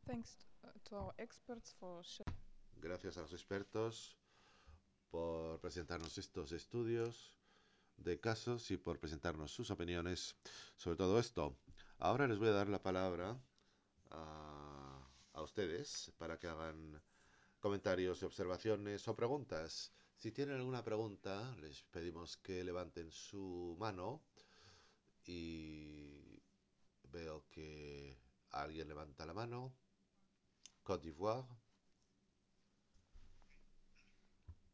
Gracias a los expertos por presentarnos estos estudios de casos y por presentarnos sus opiniones sobre todo esto. Ahora les voy a dar la palabra a ustedes para que hagan comentarios, observaciones o preguntas. Si tienen alguna pregunta, les pedimos que levanten su mano y veo que alguien levanta la mano. Côte d'Ivoire.